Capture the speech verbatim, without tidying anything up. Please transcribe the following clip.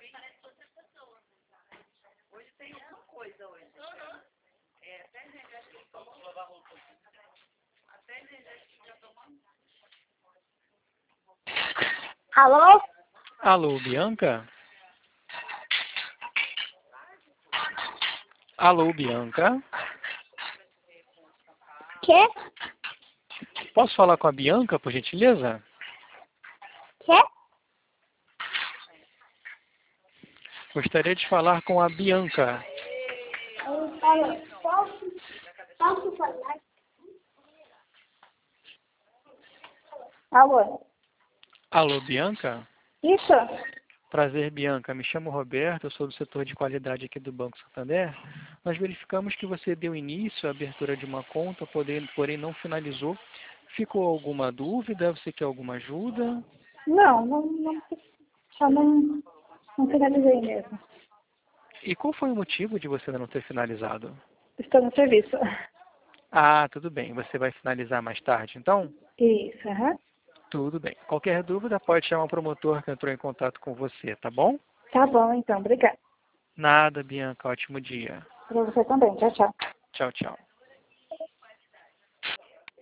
Hoje tem alguma coisa hoje. É, até energético que tomou. Até energético que já tomamos. Alô? Alô, Bianca? Alô, Bianca? Quê? Posso falar com a Bianca, por gentileza? Quê? Gostaria de falar com a Bianca. Eu falo, posso, posso falar? Alô? Alô, Bianca? Isso? Prazer, Bianca. Me chamo Roberto, eu sou do setor de qualidade aqui do Banco Santander. Nós verificamos que você deu início à abertura de uma conta, porém, porém não finalizou. Ficou alguma dúvida? Você quer alguma ajuda? Não, não, não, só não, não finalizei mesmo. E qual foi o motivo de você ainda não ter finalizado? Estou no serviço. Ah, tudo bem. Você vai finalizar mais tarde, então? Isso, aham. Tudo bem. Qualquer dúvida, pode chamar o promotor que entrou em contato com você, tá bom? Tá bom, então, obrigada. Nada, Bianca. Ótimo dia. Para você também, tchau, tchau. Tchau, tchau.